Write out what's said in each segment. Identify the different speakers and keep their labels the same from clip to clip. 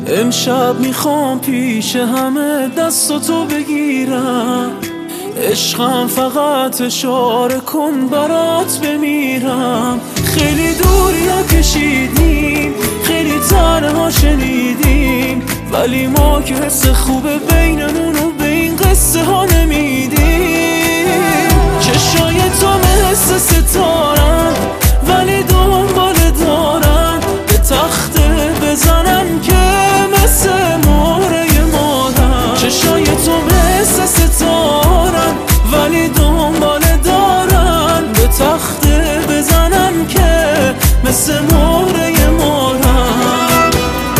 Speaker 1: امشب میخوام پیش همه دستاتو بگیرم، عشقم فقط اشاره کن برات بمیرم. خیلی دوریا کشیدیم، خیلی تنها شنیدیم، ولی ما که حس خوبه بینمونو به این قصه ها نمیدیم. چشای تو مثل ستارن ولی دنبال دارن، به تخته بزنم که مثل مهره مادرم. چشای تو مثل ستارن ولی دنبال دارن، به تخته بزنم که مثل مهره مادرم.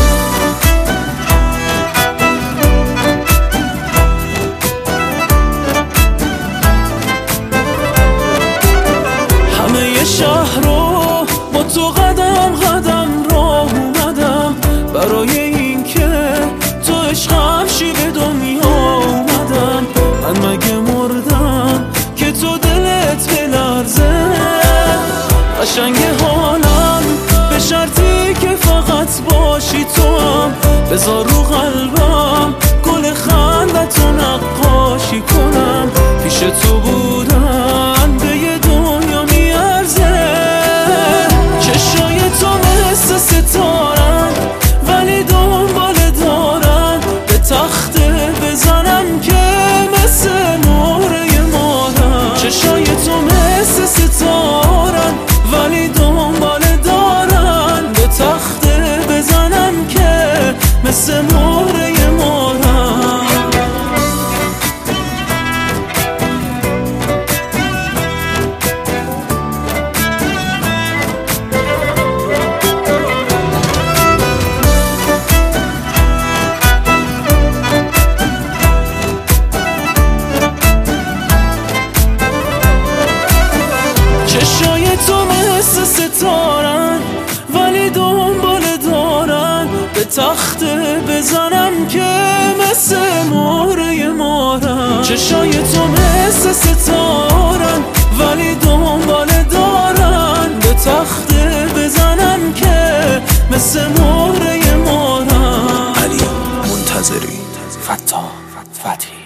Speaker 1: همه شهر رو با تو قدم قدم راه اومدم، برای این که تو عشقم شی به دنیا اومدم. من مگه مردم که تو دلت بلرزه؟ قشنگ حالم به شرطی که فقط باشی تو هم، بذار رو قلبم گل خندتو نقاشی کنم. پیش تو بودن به یه دنیا میارزه. چشای تو مثل ستارن ولی دنبال دارن، به تخته بزنم که مثل مهره مادرم. چشای تو مثل ستارن ولی دنبال دارن، به تخته بزنم که مثل مهره مادرم. چشای تو مثل ستارن ولی دنبال دارن، به تخته بزنم که مثل مهره مادرم. چشای تو مثل ستارن ولی دنبال دارن، به تخته بزنم که مثل مهره مادرم.
Speaker 2: علی منتظری، فتاح فتحی.